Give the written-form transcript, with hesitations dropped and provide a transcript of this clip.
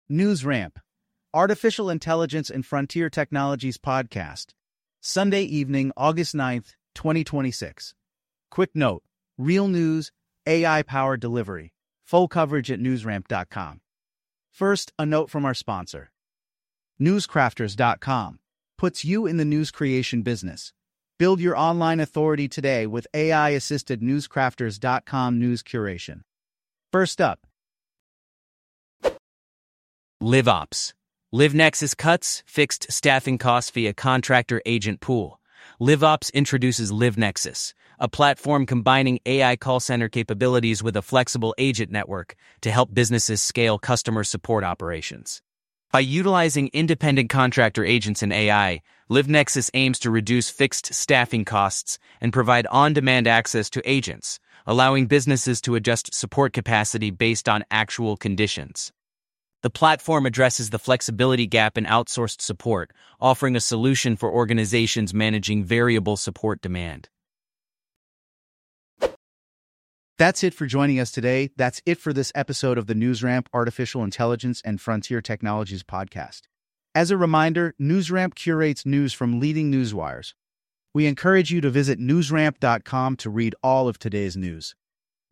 NewsRamp, Artificial Intelligence and Frontier Technologies podcast. Sunday evening, August 9th, 2026. Quick note, real news, AI-powered delivery. Full coverage at newsramp.com. First, a note from our sponsor. Newscrafters.com puts you in the news creation business. Build your online authority today with AI-assisted newscrafters.com news curation. First up, LiveOps. LiveNexus cuts fixed staffing costs via contractor agent pool. LiveOps introduces LiveNexus, a platform combining AI call center capabilities with a flexible agent network to help businesses scale customer support operations. By utilizing independent contractor agents and AI, LiveNexus aims to reduce fixed staffing costs and provide on-demand access to agents, allowing businesses to adjust support capacity based on actual conditions. The platform addresses the flexibility gap in outsourced support, offering a solution for organizations managing variable support demand. that's it for joining us today. That's it for this episode of the NewsRamp Artificial Intelligence and Frontier Technologies podcast. As a reminder, NewsRamp curates news from leading newswires. We encourage you to visit newsramp.com to read all of today's news.